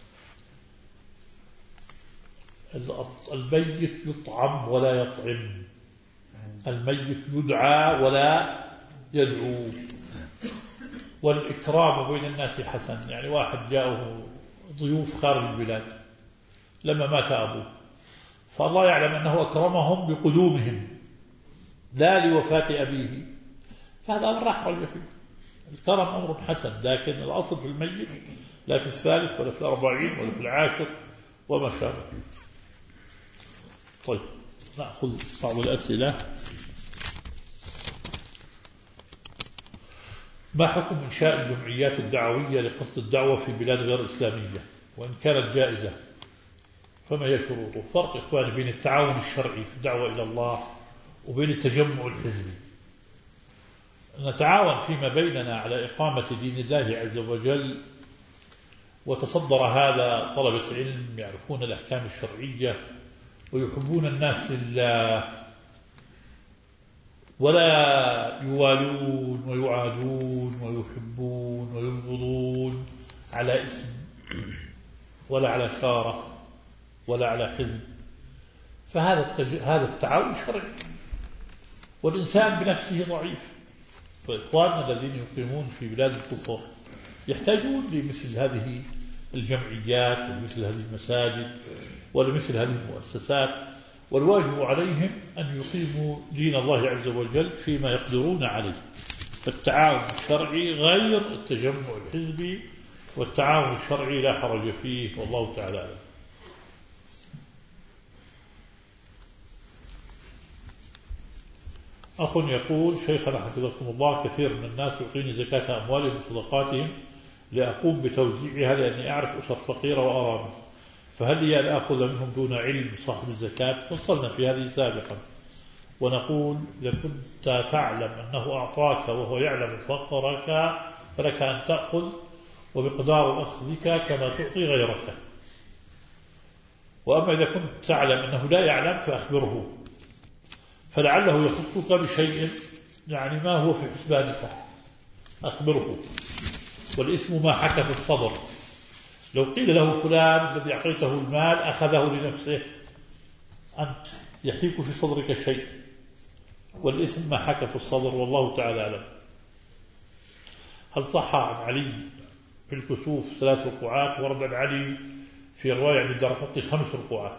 الميت يطعم ولا يطعم، الميت يدعى ولا يدعو. والإكرام بين الناس حسن. يعني واحد جاءه ضيوف خارج البلاد لما مات أبوه، فالله يعلم أنه أكرمهم بقدومهم لا لوفاة أبيه، فهذا أمر أحرج فيه. الكرم أمر حسن، لكن الأصل في الميت لا في الثالث ولا في 40 ولا في 10 وما شابه. طيب نأخذ بعض الأسئلة. ما حكم إنشاء الجمعيات الدعوية لقصد الدعوة في بلاد غير إسلامية، وإن كانت جائزة فما هي شروطه؟ فرق إخواني بين التعاون الشرعي في الدعوة إلى الله وبين التجمع الحزبي. نتعاون فيما بيننا على إقامة دين الله عز وجل، وتصدر هذا طلبة علم يعرفون الأحكام الشرعية ويحبون الناس لله، ولا يوالون ويعادون ويحبون ويبغضون على اسم ولا على شارة ولا على حزب. فهذا التعاون شرعي، والإنسان بنفسه ضعيف. فإخواننا الذين يقيمون في بلاد الكفر يحتاجون لمثل هذه الجمعيات ومثل هذه المساجد ولمثل هذه المؤسسات، والواجب عليهم أن يقيموا دين الله عز وجل فيما يقدرون عليه. فالتعاون الشرعي غير التجمع الحزبي، والتعاون الشرعي لا حرج فيه، والله تعالى أعلم. أخ يقول: شيخنا حفظكم الله، كثير من الناس يعطيني زكاة أموالهم وصدقاتهم لأقوم بتوزيعها لأني أعرف أسر فقيرة وأرامل، فهل لي أن آخذ منهم دون علم صاحب الزكاة؟ وصلنا في هذه سابقا. ونقول إذا كنت تعلم أنه أعطاك وهو يعلم فقرك فلك أن تأخذ، ومقدار أخذك كما تعطي غيرك. وأما إذا كنت تعلم أنه لا يعلم فأخبره، فلعله يخطك بشيء يعني ما هو في حسبانك، أخبره. والإثم ما حكى في الصدر. لو قيل له فلان الذي أعطيته المال أخذه لنفسه، أنت يحيك في صدرك شيء، والإثم ما حكى في الصدر، والله تعالى أعلم. هل صح عن علي في الكسوف 3 ركوعات، ورد عن علي في رواية عند الدارقطني 5 ركوعات،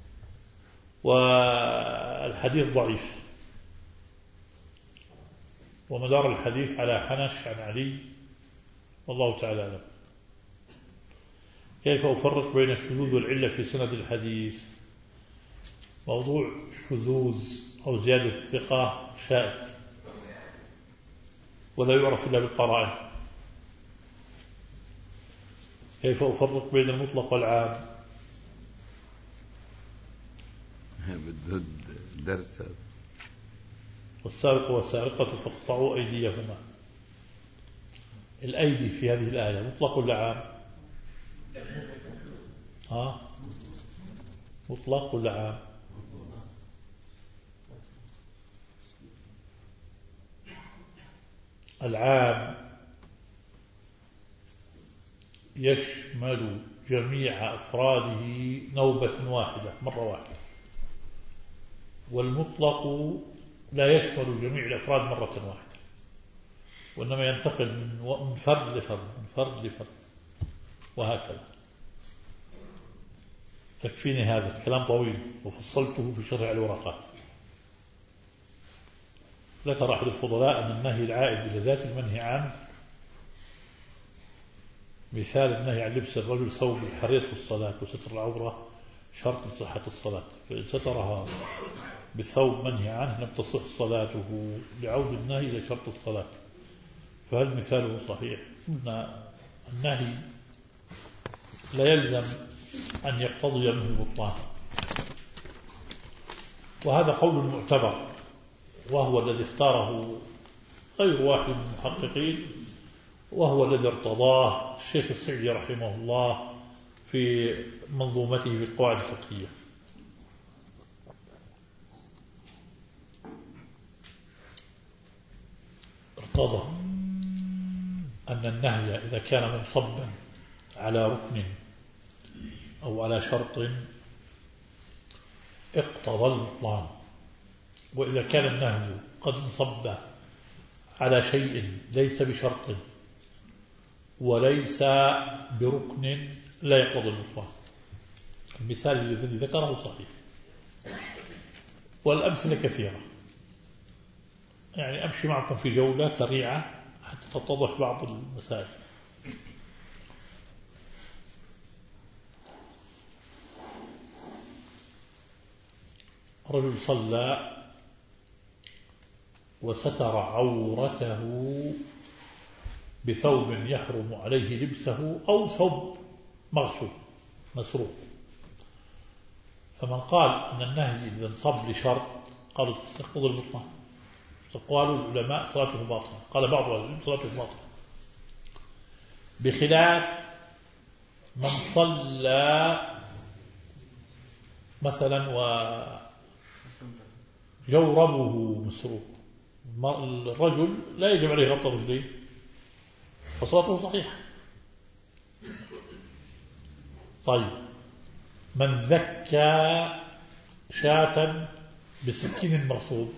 والحديث ضعيف، ومدار الحديث على حنش عن علي، والله تعالى أعلم. كيف أفرق بين الشذوذ والعلة في سند الحديث؟ موضوع شذوذ أو زيادة الثقة شائك، ولا يعرف إلا بالقرائن. كيف أفرق بين المطلق والعام؟ بده درس. والسارق والسارقة فاقطعوا أيديهما. الأيدي في هذه الآية مطلق ولا عام؟ مطلق ولا عام؟ العام يشمل جميع أفراده نوبة واحدة، مرة واحدة. والمطلق لا يشمل جميع الأفراد مرة واحدة، وإنما ينتقل من فرد لفرد، من فرد لفرد، وهكذا. يكفيني هذا الكلام طويل وفصلته في شرح الورقات. ذكر أحد الفضلاء أن النهي العائد إلى ذات المنهي عنه، مثال النهي عن لبس الرجل ثوب الحرير في الصلاة وستر العورة شرط صحة الصلاة، فإن سترها بالثوب منهي عنه لم تصح صلاته، لعود النهي إلى شرط الصلاة. فهل مثاله صحيح؟ قلنا النهي لا يلزم أن يقتضي منه البطلان، وهذا قول معتبر، وهو الذي اختاره غير واحد من المحققين، وهو الذي ارتضاه الشيخ السعدي رحمه الله في منظومته في القواعد الفقهية. ارتضى أن النهي إذا كان منصبا على ركن أو على شرط اقتضى البطلان، وإذا كان النهي قد انصب على شيء ليس بشرط وليس بركن لا يقتضي البطلان. المثال الذي ذكره صحيح، والأمثلة كثيرة. يعني أمشي معكم في جولة سريعة حتى تتضح بعض المسائل. رجل صلى وستر عورته بثوب يحرم عليه لبسه أو ثوب مغسول مسروق، فمن قال أن النهي إذا انصب لشرط قالوا تقتضي البطلان، فقالوا العلماء صلاته باطلة. قال بعض العلماء صلاته باطلة، بخلاف من صلى مثلا وجوربه مسروق. الرجل لا يجب عليه غطى رجليه فصلاته صحيحة. طيب، من ذكى شاة بسكين مغصوب،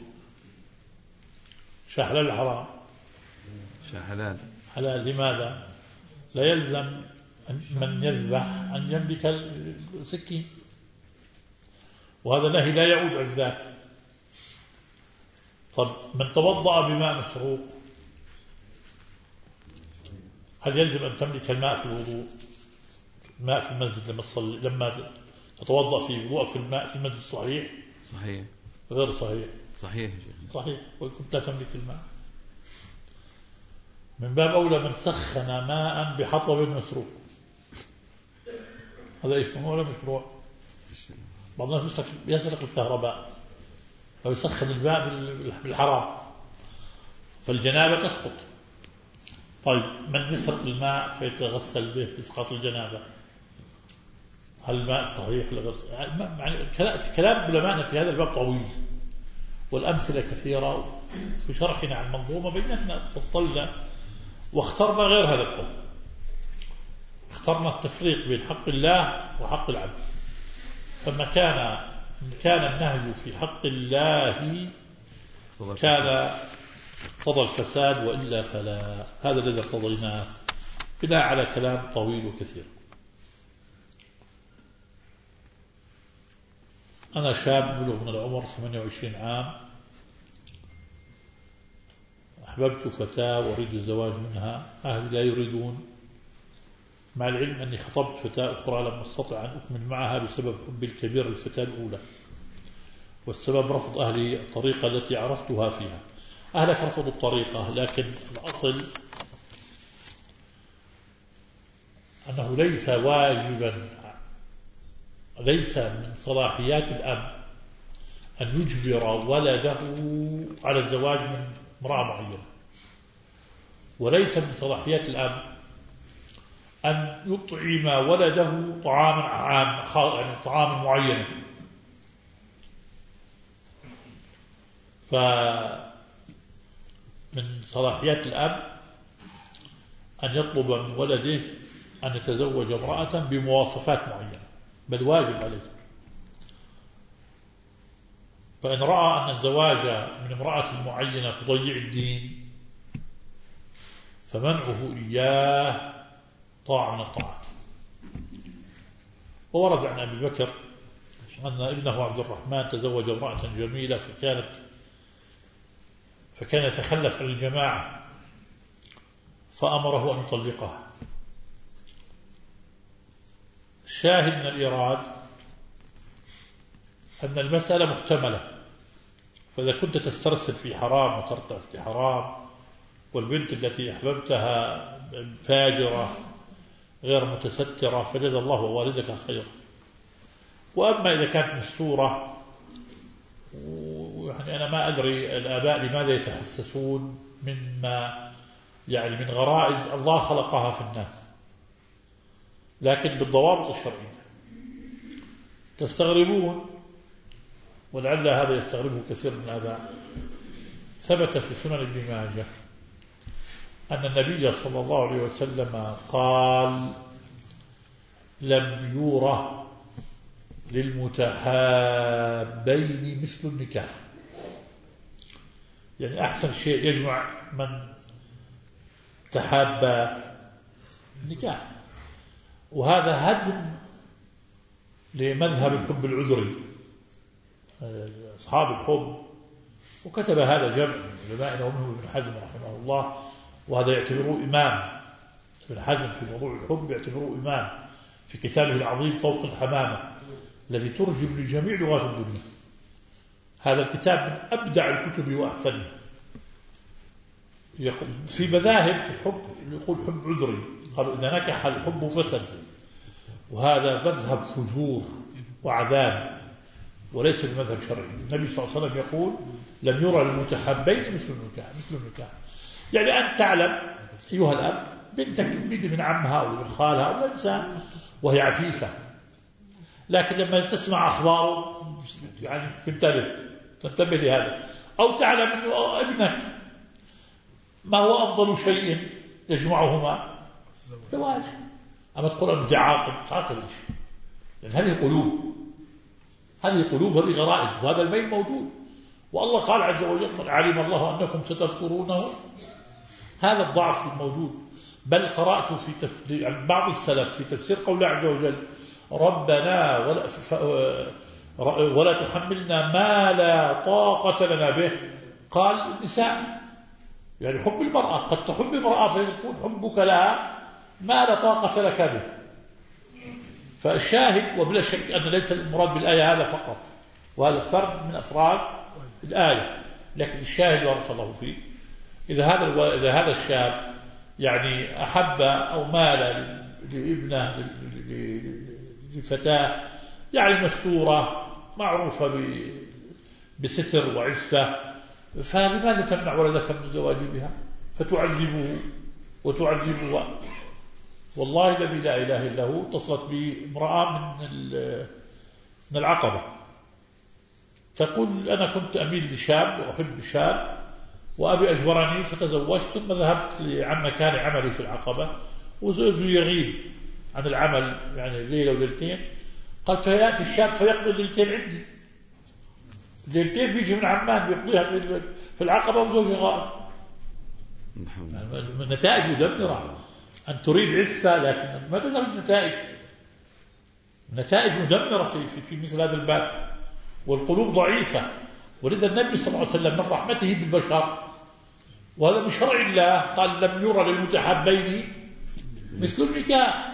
شاه حلال الحرام؟ شاه حلال. حلال. لماذا؟ لا يلزم من يذبح أن يملك السكين، وهذا نهي لا يعود على الذات. طب من توضأ بماء مسروق، هل يلزم أن تملك الماء في الوضوء؟ الماء في المسجد لما تتوضأ في وضوءك في الماء في المسجد صحيح؟ صحيح. غير صحيح؟ صحيح. صحيح، وكنت لا تملك الماء. من باب أولى من سخن ماء بحطب مسروق، هذا يكون ولا مشروع. بعض الناس يسرق الكهرباء أو يسخن الماء بالحرام فالجنابة تسقط. طيب من يسرق الماء فيتغسل به إسقاط الجنابة، هل الماء صحيح لغسل؟ يعني كلام علماءنا في هذا الباب طويل والأمثلة كثيرة. في شرحنا عن المنظومة بيننا فصلنا واخترنا غير هذا القول، اخترنا التفريق بين حق الله وحق العبد. فما كان النهي في حق الله كان قضى الفساد، وإلا فلا. هذا الذي قضيناه بناء على كلام طويل وكثير. أنا شاب بلغ من العمر 28 عام، أحببت فتاة وأريد الزواج منها، أهلي لا يريدون، مع العلم أني خطبت فتاة أخرى لم أستطع أن أكمل معها بسبب حبي الكبير للفتاة الأولى، والسبب رفض أهلي الطريقة التي عرفتها فيها. أهلك رفضوا الطريقة، لكن الأصل أنه ليس واجبا، ليس من صلاحيات الأب أن يجبر ولده على الزواج من امرأة معينة، وليس من صلاحيات الأب أن يطعم ولده طعاما عام، يعني طعاما معينا. فمن صلاحيات الأب أن يطلب من ولده أن يتزوج امرأة بمواصفات معينة، بل واجب عليه. فإن رأى أن الزواج من امرأة معينة تضيع الدين فمنعه إياه طاعة من الطاعات. وورد عن أبي بكر أن ابنه عبد الرحمن تزوج امرأة جميلة فكان يتخلف عن الجماعة فأمره أن يطلقها. الشاهد من الإيراد أن المسألة محتملة، فإذا كنت تسترسل في حرام وترتع في حرام، والبنت التي أحببتها فاجرة غير متسترة، فجزى الله ووالدك خيرا. وأما إذا كانت مستورة، يعني أنا ما أدري الآباء لماذا يتحسسون مما يعني من غرائز الله خلقها في الناس، لكن بالضوابط الشرعية. تستغربون، ولعل هذا يستغربه كثير من الآباء. ثبت في سنن ابن ماجه أن النبي صلى الله عليه وسلم قال: لم يورى للمتحابين مثل النكاح. يعني أحسن شيء يجمع من تحاب النكاح، وهذا هدم لمذهب الحب العذري، أصحاب الحب. وكتب هذا جمع من علمائنا ومنهم ابن حزم رحمه الله، وهذا يعتبره إمام. ابن حزم في موضوع الحب يعتبره إمام في كتابه العظيم طوق الحمامة الذي ترجم لجميع لغات الدنيا. هذا الكتاب من أبدع الكتب وأحسنها. في مذاهب في الحب يقول حب عذري، قالوا إذا نكح الحب فسد، وهذا مذهب فجور وعذاب وليس بمذهب شرعي. النبي صلى الله عليه وسلم يقول: لم يرى للمتحابين مثل النكاح. يعني أن تعلم أيها الأب بنتك تريد من عمها أو من خالها أو إنسان وهي عفيفة، لكن لما تسمع أخباره يعني تنتبه لهذا. أو تعلم أنه ابنك ما هو أفضل شيء يجمعهما؟ زواج. أما تقول أنه تعاقب إيش؟ لأن هذه قلوب، هذه غرائز، وهذا الميل موجود. والله قال عز وجل: علم الله أنكم ستذكرونه. هذا الضعف الموجود. بل قرأت في بعض السلف في تفسير قول عز وجل: ربنا ولا تحملنا ما لا طاقة لنا به. قال النساء، يعني حب المرأة، قد تحب المرأة فيكون حبك لها ما لا طاقة لك به. فالشاهد، وبلا شك أن ليس المراد بالآية هذا فقط، وهذا فرد من أفراد الآية، لكن الشاهد بارك الله فيه إذا هذا الشاب يعني أحب أو مال لابنه لفتاة يعني مستورة معروفة بستر وعفة، فلماذا تمنع ولدك من الزواج بها فتعذبه وتعذبها؟ والله الذي لا إله إلا هو اتصلت بامرأة من العقبة تقول أنا كنت أميل لشاب وأحب شاب وأبي أجبرني فتزوجت، ثم ذهبت عن مكان عملي في العقبة وزوجي يغيب عن العمل يعني ليلة وليلتين، قال فيأتي الشاب فيقضي ليلتين عندي، ليلتين بيجي من عمان بيقضيها في العقبة وزوجي غائب. النتائج مدمرة. أن تريد عفة لكن ما تذهب النتائج، نتائج مدمرة في مثل هذا الباب، والقلوب ضعيفة. ولذا النبي صلى الله عليه وسلم من رحمته بالبشر، وهذا من شرع الله، قال لم يرى للمتحابين مثل النكاح.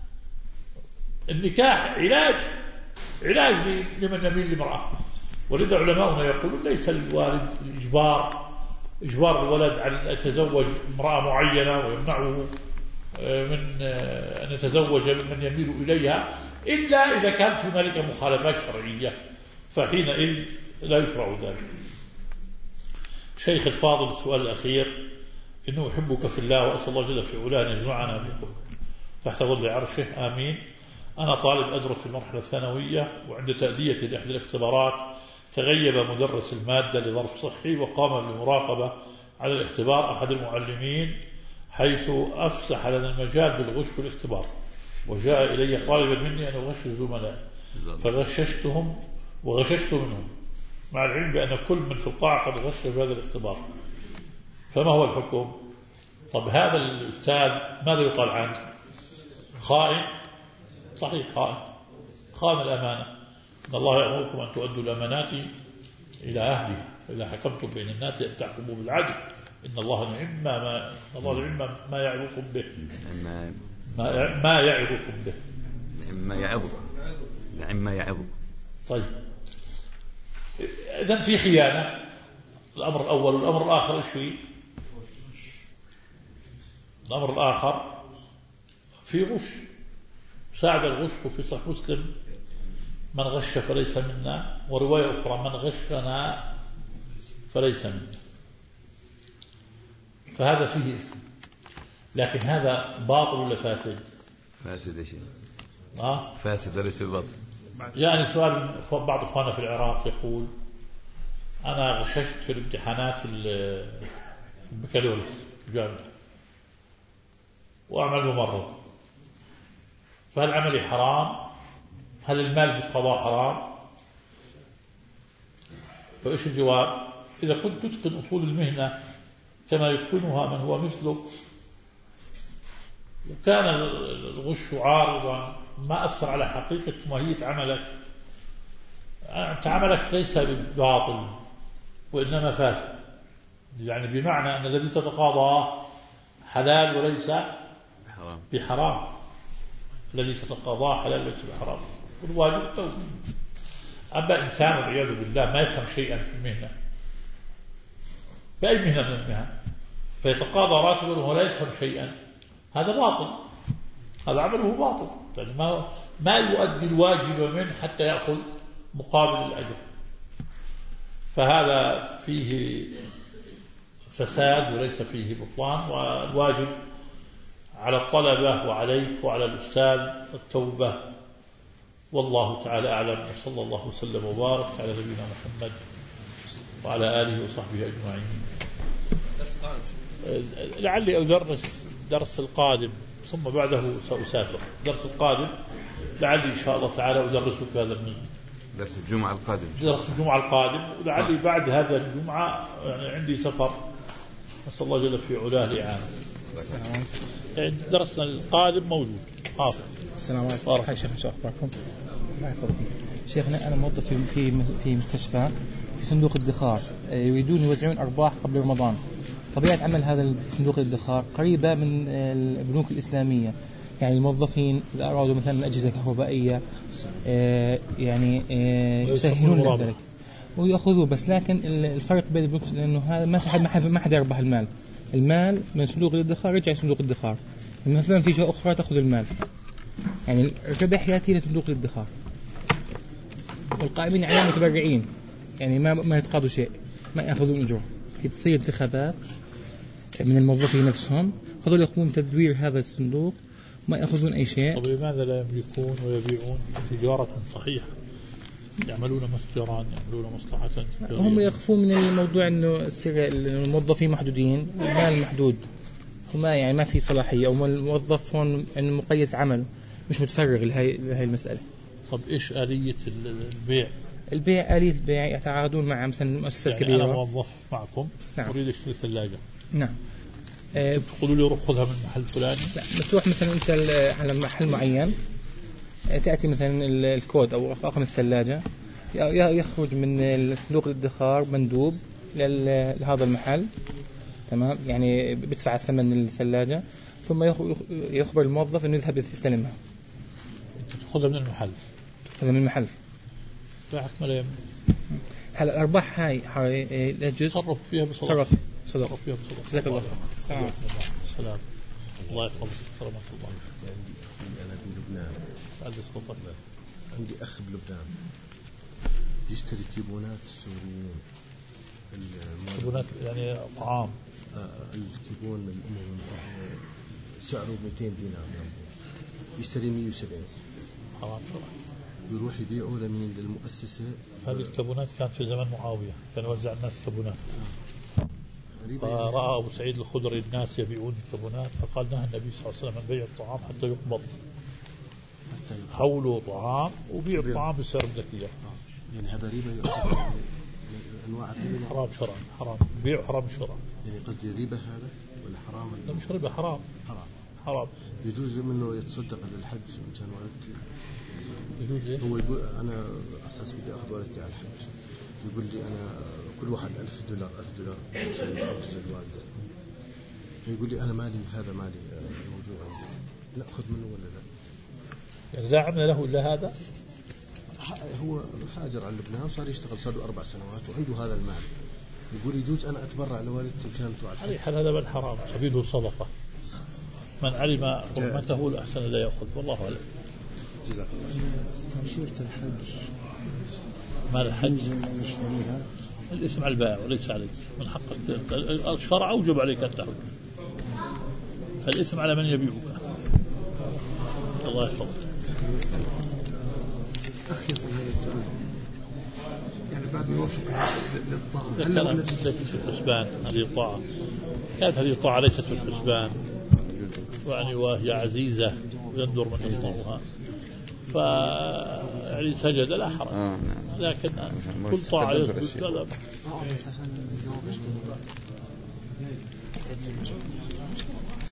النكاح علاج لمن يميل لامرأة. ولذا علماؤنا يقولون ليس للوالد إجبار الولد على أن يتزوج امرأة معينة ويمنعه من أن يتزوج من يميل إليها، إلا إذا كانت هنالك مخالفات شرعية، فحينئذ لا يشرع ذلك. شيخ الفاضل، السؤال الأخير: إنه أحبك في الله وأسأل الله جل في علاه أن يجمعنا بكم تحت ظل عرشه، آمين. أنا طالب أدرس في المرحلة الثانوية، وعند تأدية لإحدى الاختبارات تغيب مدرس المادة لظرف صحي، وقام بالمراقبة على الاختبار أحد المعلمين، حيث أفسح لنا المجال بالغش في الاختبار، وجاء إلي طالبا مني أن أغش الزملاء، فغششتهم وغششت منهم، مع العلم بأن كل من في القاعة قد غش في هذا الاختبار، فما هو الحكم؟ طب هذا الأستاذ ماذا يقال عنه؟ خائن؟ صحيح، خائن الأمانة. إن الله يأمركم أن تؤدوا الأمانات إلى أهلها، إذا حكمتم بين الناس أن تحكموا بالعدل، إن الله نعم ما يعظكم به، ما يعظكم به، ما يعظكم. طيب، إذن في خيانة، الأمر الأول. والأمر الآخر إيش فيه؟ الأمر الآخر في غش، ساعد الغش في صحيح مسلم: من غش فليس منا، ورواية أخرى: من غشنا فليس منا. فهذا فيه إثم، لكن هذا باطل ولا فاسد؟ فاسد يا شيخ. فاسد وليس باطل. يعني سؤال بعض أخواننا في العراق يقول: أنا غششت في الامتحانات البكالوريوس الجامعة وأعمل ممرض، فهل عملي حرام؟ هل المال بالقضاء حرام؟ فإيش الجواب؟ إذا كنت تتقن أصول المهنة كما يتقنها من هو مثلك، وكان الغش عارضا ما أثر على حقيقة ماهية عملك، أنت عملك ليس باطل وإنما فاسد، يعني بمعنى أن الذي تتقاضاه حلال وليس بحرام، الذي تتقاضاه حلال وليس بحرام، والواجب التوبة. أما إنسان والعياذ بالله ما يفهم شيئا في المهنة، بأي مهنة من المهن، فيتقاضى راتبا وهو لا يفهم شيئا، هذا باطل، هذا عمله باطل، يعني ما يؤدي الواجب منه حتى يأخذ مقابل الأجر. فهذا فيه فساد وليس فيه بطلان، والواجب على الطلبة وعليك وعلى الأستاذ التوبة. والله تعالى أعلم، وصلى الله وسلم وبارك على نبينا محمد وعلى آله وصحبه أجمعين. لعلي أدرس درس القادم، ثم بعده سأسافر. درس القادم لعلي إن شاء الله تعالى أدرسه في هذا درس الجمعة القادم. درس الجمعة القادم، ولعلي بعد هذا الجمعة يعني عندي سفر، نسأل الله جل في علاه الإعانة. يعني درسنا القادم موجود. السلام عليكم. حي شيخ، شو أخباركم؟ شيخنا أنا موظف في مستشفى في صندوق الادخار، يريدون يوزعون أرباح قبل رمضان. طبيعة عمل هذا صندوق الادخار قريبة من البنوك الإسلامية، يعني الموظفين إذا أرادوا مثلا أجهزة كهربائية يعني يسهلون ذلك ويأخذوا، بس لكن الفرق بين البنوك لأنه هذا ما حد يربح المال من صندوق الادخار يرجع صندوق الادخار، مثلا في جهة أخرى تأخذ المال، يعني الربح يأتي لصندوق الادخار، والقائمين عليه متبرعين، يعني ما يتقاضوا شيء، ما يأخذون أجور. تصير انتخابات من الموظفين نفسهم، هذول يقومون بتدوير هذا الصندوق ما يأخذون أي شيء. طب لماذا لا يملكون ويبيعون تجارة صحيحة، يعملون متجران، يعملون مصلحة تجارية؟ هم يخافون من الموضوع إنه الموظفين محدودين، المال محدود، وما يعني ما في صلاحية، أو الموظف هون إنه مقيد عمل مش متفرغ لهي المسألة. طب إيش آلية البيع؟ آلية البيع يتعاقدون مع مثلا مؤسسة يعني كبيرة. أنا موظف معكم، نعم. أريد أشتري ثلاجة. نعم. تقولوا لي روح خذها من محل فلاني؟ لا، بتروح مثلا أنت على محل معين، تأتي مثلا الكود أو رقم الثلاجة، يخرج من صندوق الادخار مندوب لهذا المحل، تمام، يعني بدفع ثمن الثلاجة، ثم يخبر الموظف إنه يذهب يستلمها. تأخذها من المحل؟ تأخذها من المحل. باعك ملايين. هلا الأرباح هاي لجزء تصرف فيها بصدق. صدق فيها بصدق. جزاك الله خير. السلام. الله يحفظك. سلامة الله. أنا في لبنان. عندي أخ بلبنان يشتري كيبونات السوريين. كيبونات يعني طعام. الكيبون الأمم المتحدة سعره 200 دينار، يشتري 170. حرام شرعي. يروح يبيعه لمين؟ للمؤسسة. هذه الكيبونات كانت في زمن معاوية، كان يوزع الناس كيبونات. فرأى أبو سعيد الخدري الناس يبيعون الكيبونات، فقال نهى النبي صلى الله عليه وسلم عن بيع الطعام حتى يقبض. حولوا طعام وبيع الطعام بسعر ذكية. يعني هذا ربا يعتبر أنواع الربا. حرام شرعا. حرام بيع، حرام شرعا. يعني قصدي ربا هذا ولا حرام؟ لا مش ربا، حرام. حرام. يجوز منه يتصدق على الحج إن كان والدتي. يجوز إيه؟ هو يقول أنا أساس بدي أخذ والدتي على الحج، يقول لي أنا كل واحد $1000 عشان الحج للوالدة، فيقول لي أنا مالي هذا مالي موجود عندي، نأخذ منه ولا لا؟ يعني لا عمل له إلا هذا. هو هاجر على لبنان وصار يشتغل، صار له 4 سنوات وعنده هذا المال، يقول يجوز أنا أتبرع لوالدتي كانت على الحج. هذا بالحرام، سبيله صدقة. من علم حرمته الأحسن لا يأخذ، والله أعلم. جزاك الله. تأشيرة الحج، مال الحج الاسم على البائع وليس عليك، من حقك. الشرع أوجب عليك أن تحج، الاسم على من يبيعك. الله يحفظك. أخي صلى هذا السؤال، يعني بعد ما يوفق للطاعة كانت ليست في الحسبان هذه الطاعة، كانت هذه الطاعة ليست في الحسبان، يعني وهي عزيزة يندر من يطاعها، يعني سجد لا حرج، لكن كل طاعة يسجد لا.